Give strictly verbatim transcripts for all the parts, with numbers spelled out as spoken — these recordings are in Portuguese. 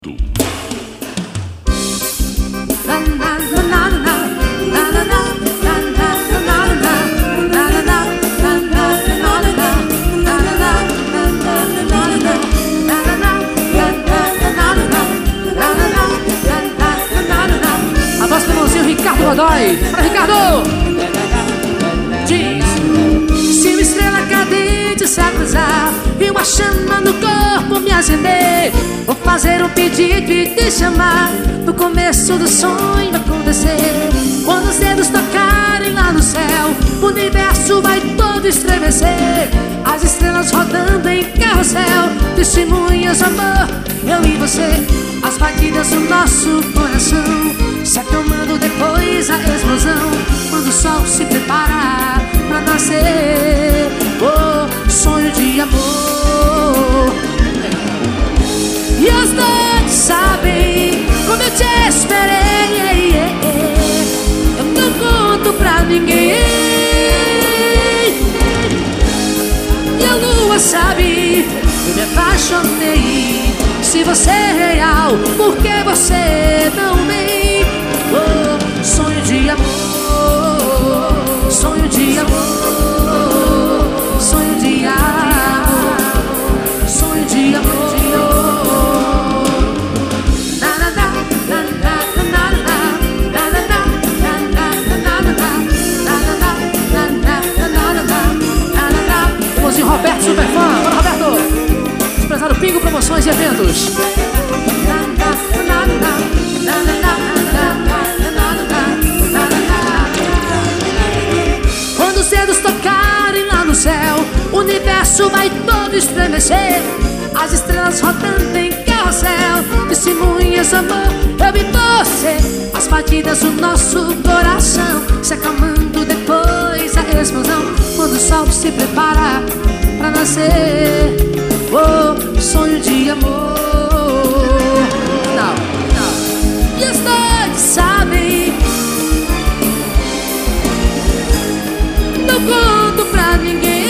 A voz do irmãozinho Ricardo Godoy. Para Ricardo! Diz: se uma estrela cadente se atrasar e uma chama no corpo me acender, vou fazer um pedido e te chamar. No começo do sonho acontecer, quando os dedos tocarem lá no céu, o universo vai todo estremecer. As estrelas rodando em carrossel, testemunhas de amor, eu e você. As batidas do nosso coração se acalmando depois a explosão, quando o sol se prepara pra nascer. Oh, sonho de amor. E os dois sabem como eu te esperei. Eu não conto pra ninguém. E a lua sabe, eu me apaixonei. Se você é real, por que você não vem? Oh, sonho de amor, sonho de amor, sonho de amor, sonho de amor. Irmãozinho Roberto, super fã. Bora, Roberto! Empresário Pingo Promoções e Eventos. Quando os dedos tocarem lá no céu, o universo vai todo estremecer. As estrelas rodando em carrossel, testemunhas, amor, eu e você. As batidas do nosso coração se acalmando depois a explosão, quando o sol se prepara pra nascer. Oh, sonho de amor. Não, não. E os dois sabem, não conto pra ninguém.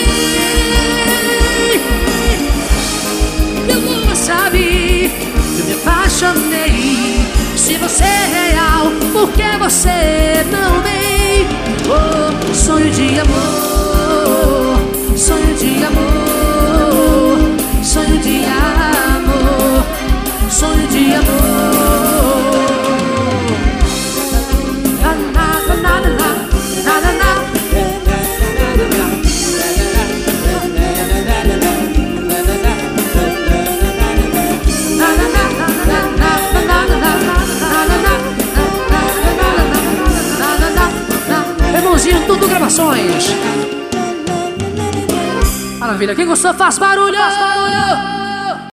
E a lua sabe, eu me apaixonei. Se você é real, por que você não vem? Oh, sonho de amor, sonho de amor, sonho de amor, sonho de amor. Na, na, na, na, na, na, na, na. Irmãozinho, tudo gravações. Maravilha, quem gostou faz barulho, faz barulho.